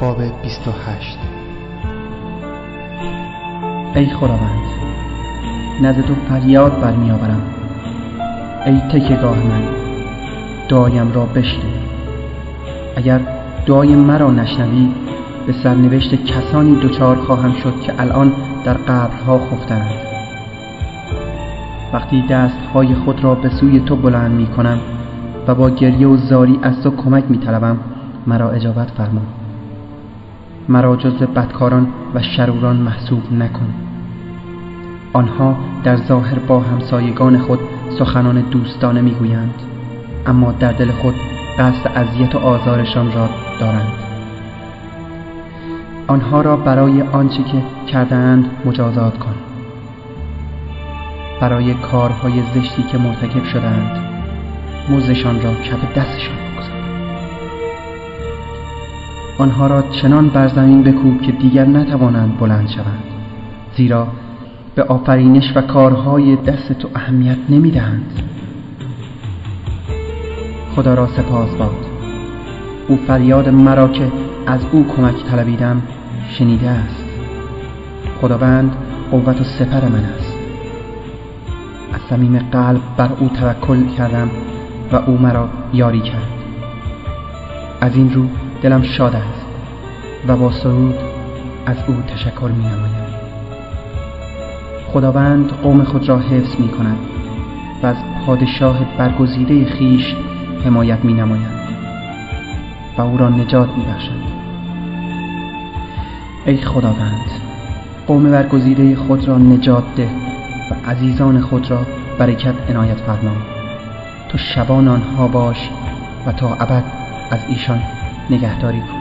باب 28. ای خداوند، نزد تو فریاد برمی آورم. ای تکیه‌گاه من، دعایم را بشنو. اگر دعای مرا نشنوی، به سرنوشت کسانی دچار خواهم شد که الان در قبرها خفتند. وقتی دستهای خود را به سوی تو بلند می کنم و با گریه و زاری از تو کمک می طلبم، مرا اجابت فرما. مرا جزو بدکاران و شروران محسوب نکن. آنها در ظاهر با همسایگان خود سخنان دوستانه میگویند، اما در دل خود قصد اذیت و آزارشان را دارند. آنها را برای آنچه که کردند مجازات کن، برای کارهای زشتی که مرتکب شدند مزدشان را کف دستشان بگذار. آنها را چنان بر زمین بکوب که دیگر نتوانند بلند شوند، زیرا به آفرینش و کارهای دست تو اهمیت نمیدهند. خدا را سپاس باد، او فریاد مرا که از او کمک طلبیدم شنیده است. خداوند قوت و سپر من است. از صمیم قلب بر او توکل کردم و او مرا یاری کرد. از این رو دلم شاد است و با سرود از او تشکر می نمایم. خداوند قوم خود را حفظ می کند و از پادشاه برگزیده خیش حمایت می نماید و او را نجات می بخشد. ای خداوند، قوم برگزیده خود را نجات ده و عزیزان خود را برکت عنایت فرما. تو شبان آنها باش و تا ابد از ایشان نگهداری کن.